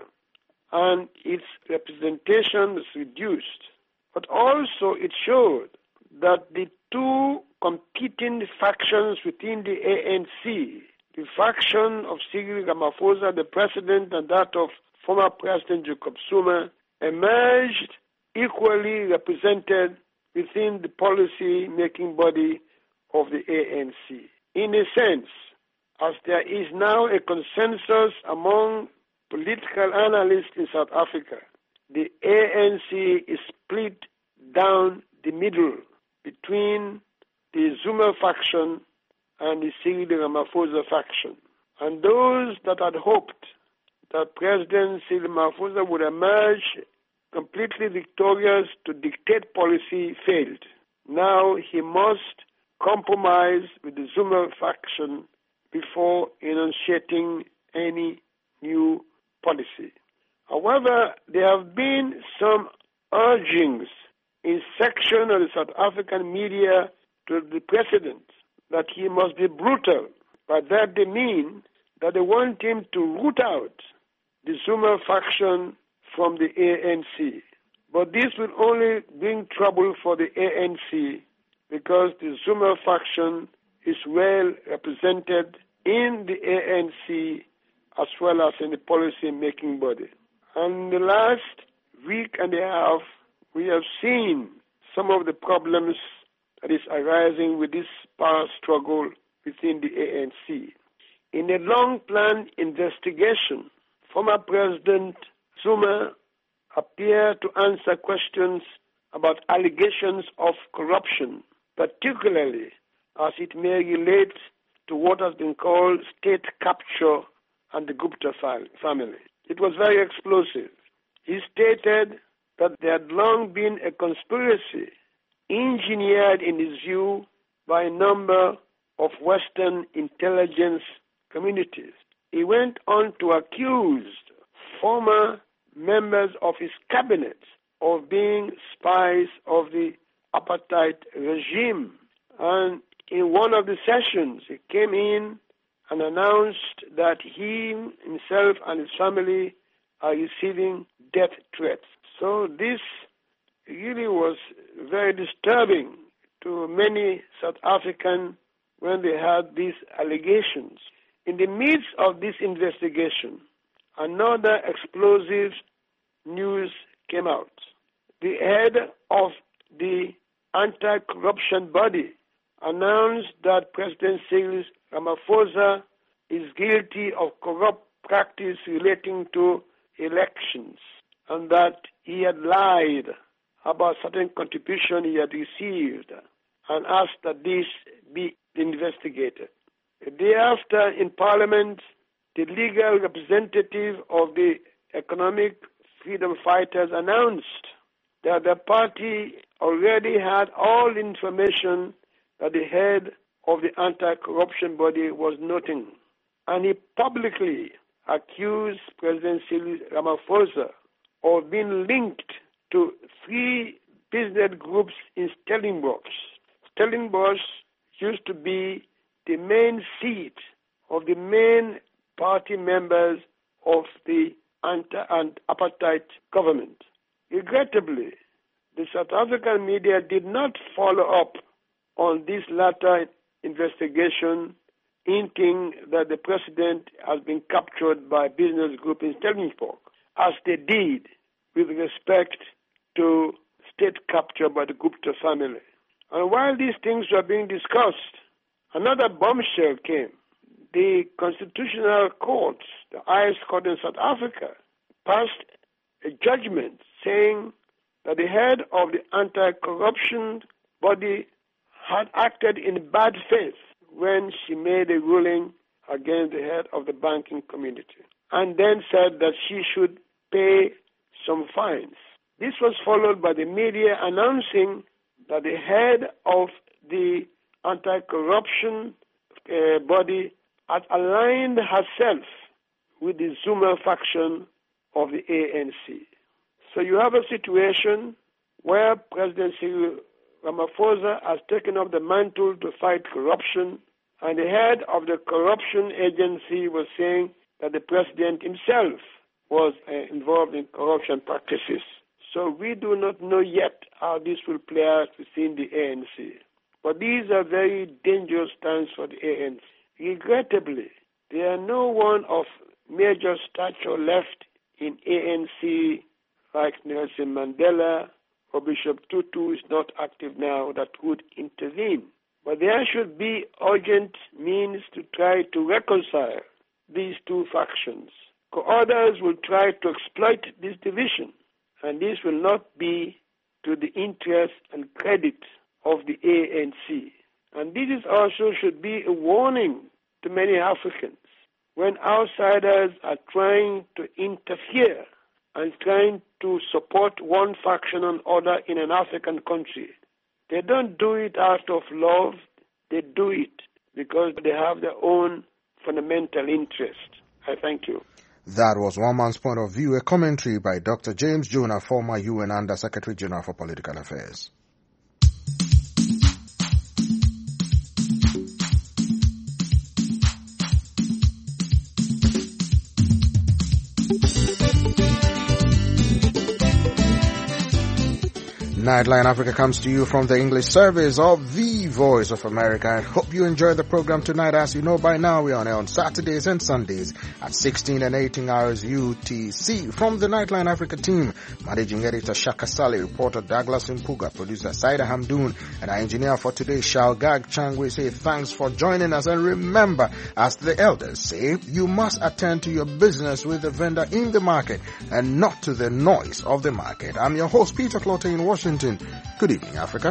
and its representation is reduced. But also it showed that the two competing factions within the A N C, the faction of Cyril Ramaphosa, the president, and that of former President Jacob Zuma, emerged equally represented within the policy-making body of the A N C. In a sense, as there is now a consensus among political analysts in South Africa, the A N C is split down the middle between the Zuma faction and the Cyril Ramaphosa faction. And those that had hoped that President Cyril Ramaphosa would emerge completely victorious to dictate policy failed. Now he must compromise with the Zuma faction before enunciating any new policy. However, there have been some urgings in section of the South African media to the president that he must be brutal. By that they mean that they want him to root out the Zuma faction from the A N C. But this will only bring trouble for the A N C because the Zuma faction is well represented in the A N C as well as in the policy-making body. And in the last week and a half, we have seen some of the problems that is arising with this power struggle within the A N C. In a long-planned investigation, former President Zuma appeared to answer questions about allegations of corruption, particularly as it may relate to what has been called state capture and the Gupta family. It was very explosive. He stated that there had long been a conspiracy engineered in his view by a number of Western intelligence communities. He went on to accuse former members of his cabinet of being spies of the apartheid regime. And in one of the sessions, he came in and announced that he himself and his family are receiving death threats. So this really was very disturbing to many South Africans when they heard these allegations. In the midst of this investigation, another explosive news came out. The head of the anti-corruption body announced that President Cyril Ramaphosa is guilty of corrupt practice relating to elections and that he had lied about certain contribution he had received and asked that this be investigated. The day after, in Parliament, the legal representative of the economic freedom fighters announced that the party already had all information that the head of the anti-corruption body was noting. And he publicly accused President Cyril Ramaphosa of being linked to three business groups in Stellenbosch. Stellenbosch used to be the main seat of the main party members of the anti-apartheid government. Regrettably, the South African media did not follow up on this latter investigation, hinting that the president has been captured by a business group in Stellenbosch, as they did with respect to state capture by the Gupta family. And while these things were being discussed, another bombshell came. The Constitutional Court, the highest court in South Africa, passed a judgment saying that the head of the anti-corruption body had acted in bad faith when she made a ruling against the head of the banking community, and then said that she should pay some fines. This was followed by the media announcing that the head of the anti-corruption uh, body had aligned herself with the Zuma faction of the A N C. So you have a situation where President Cyril Ramaphosa has taken up the mantle to fight corruption, and the head of the corruption agency was saying that the president himself was uh, involved in corruption practices. So we do not know yet how this will play out within the A N C. But these are very dangerous times for the A N C. Regrettably, there are no one of major stature left in A N C like Nelson Mandela or Bishop Tutu is not active now that would intervene. But there should be urgent means to try to reconcile these two factions. Others will try to exploit this division, and this will not be to the interest and credit of the A N C. And this is also should be a warning to many Africans when outsiders are trying to interfere and trying to support one faction or other in an African country. They don't do it out of love, they do it because they have their own fundamental interest. I thank you.
That was One Man's Point of View, a commentary by Doctor James Jonah, former U N Under Secretary General for Political Affairs. Nightline Africa comes to you from the English service of the Voice of America. I hope you enjoy the program tonight. As you know by now, we are on air on Saturdays and Sundays at sixteen and eighteen hours U T C. From the Nightline Africa team, Managing Editor Shaka Sali, reporter Douglas Mpuga, producer Saida Hamdoon, and our engineer for today, Shalgag Chang. We say thanks for joining us, and remember, as the elders say, you must attend to your business with the vendor in the market and not to the noise of the market. I'm your host, Peter Clotte in Washington. Good evening, Africa.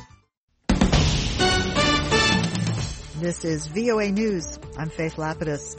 This is V O A News. I'm Faith Lapidus.